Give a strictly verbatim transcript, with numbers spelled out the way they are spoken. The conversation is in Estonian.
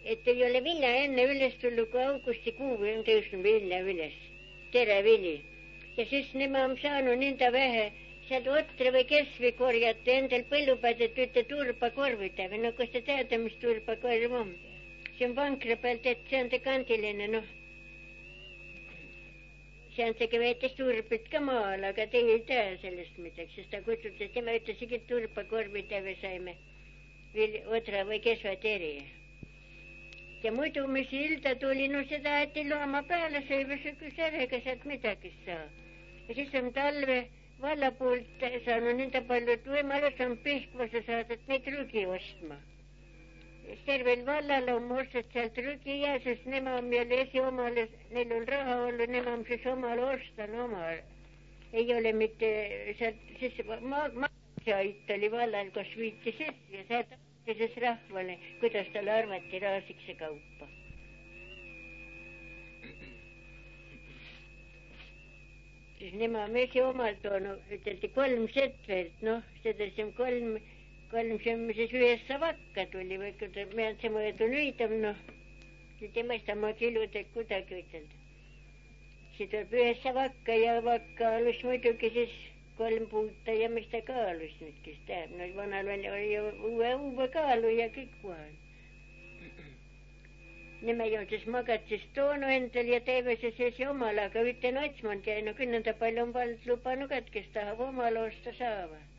et ei ole vilja enne üles tulnud, kui augustikuu on tõusnud vilja üles, terevili. Ja siis nemad on saanud nõnda vähe, sealt otre või kesvi korjata endal põllupäed, et ütle turbakorvida või no kas te teate, mis turbakorv on? See on vankra pealt, et see on see kandiline, noh. See on see, kes veetes turbit ka maal, aga te ei tea sellest midagi, sest ta kutsutas, tema ütleski, et turbakorvida või saime otra või kesvad eri. Ja muidu, mis ilda tuli, no seda äti looma peale, see ei või ära, ega sealt midagi saa. Ja siis on talve valla poolt saanud nõnda palju, et võimalus on Pihkvase saada, et neid rügi ostma. Tervel vallal on ostnud sealt rügi ja sest nema on meil esi omale, neil on raha olnud, nema on siis omale ostan omal. Ei ole mitte sealt, siis ma, ma ait oli vallal, kus viiti sest ja sealt siis rahvale, kuidas tal arvati raasikse kaupa. Siis nema on esi omalt toonud, üteldi kolm setvert, noh, seda siin kolm, kolm siin siis ühessa vakka tuli, või kui ta meelt see mõedu nüüdam, noh, nüüd ei mõista ma kiludega kuidagi ütelda. See tuleb ühessa vakka ja vakka alus muidugi siis kolm puuta ja mis ta kaalus nüüd, kes teab, no vanal oli ju uue, uue kaalu ja kõik kohal. Nime ju siis magad siis toonu endal ja teeves ja siis omal, aga ütlen otsmond jäi, no küll nõnda palju on vald lubanud, et kes tahab omal osta saava.